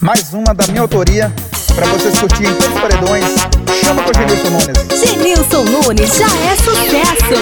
Mais uma da minha autoria, pra vocês curtirem todos os paredões. Chama com o Genilson Nunes. Genilson Nunes já é sucesso.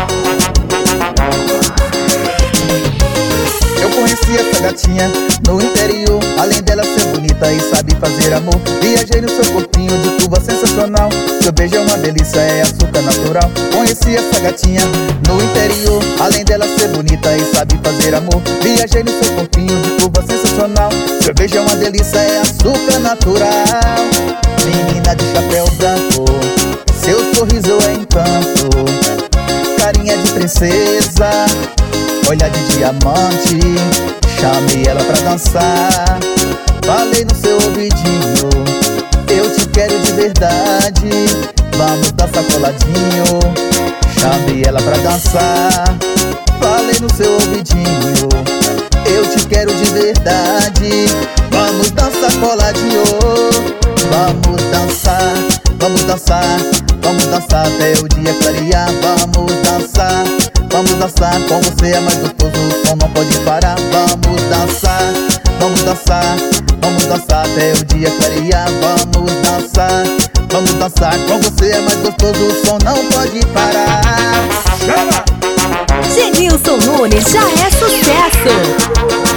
Eu conheci essa gatinha no interior. Além dela ser bonita e sabe fazer amor, viajei no seu corpinho de curva sensacional. Seu beijo é uma delícia, é açúcar natural. Conheci essa gatinha no interior. Além dela ser bonita e sabe fazer amor, viajei no seu corpinho de curva sensacional. Seu beijo é uma delícia, é açúcar natural. Menina de chapéu branco, seu sorriso é encanto. Carinha de princesa, olhar de diamante, chamei ela pra dançar. Falei no seu ouvidinho, eu te quero de verdade, vamos dançar coladinho. Chamei ela pra dançar. Falei no seu ouvidinho, eu te quero de verdade, vamos dançar coladinho. Vamos dançar, vamos dançar, vamos dançar até o dia clarear. Vamos dançar, vamos dançar, com você é mais gostoso, o som não pode parar. Vamos dançar, vamos dançar, vamos dançar até o dia clarear. Vamos dançar, vamos dançar, com você é mais gostoso, o som não pode parar. Chama! Genilson Nunes já é sucesso.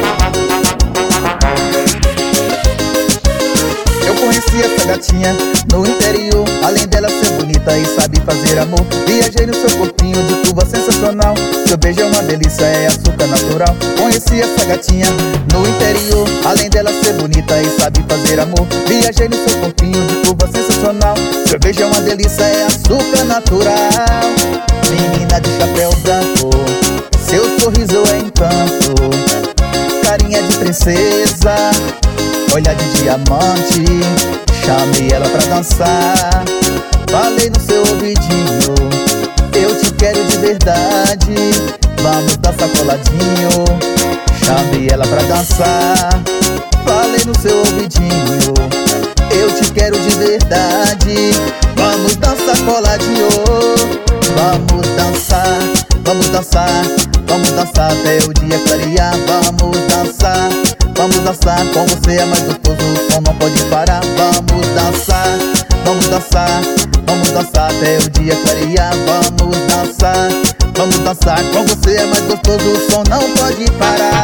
Eu conheci essa gatinha no interior. Além dela ser bonita e sabe fazer amor, viajei no seu corpinho de curva sensacional. Seu beijo é uma delícia, é açúcar natural. Conheci essa gatinha no interior. Além dela ser bonita e sabe fazer amor, viajei no seu corpinho de curva sensacional. Seu beijo é uma delícia, é açúcar natural. Menina de chapéu branco, seu sorriso é encanto. Carinha de princesa, olhar de diamante, chamei ela pra dançar. Falei no seu ouvidinho, eu te quero de verdade, vamos dançar coladinho. Chamei ela pra dançar. Falei no seu ouvidinho, eu te quero de verdade, vamos dançar coladinho. Vamos dançar, vamos dançar, vamos dançar até o dia clarear. Vamos dançar, vamos dançar, com você é mais gostoso, o som não pode parar. Vamos dançar, vamos dançar, vamos dançar até o dia clarear. Vamos dançar, com você é mais gostoso, o som não pode parar.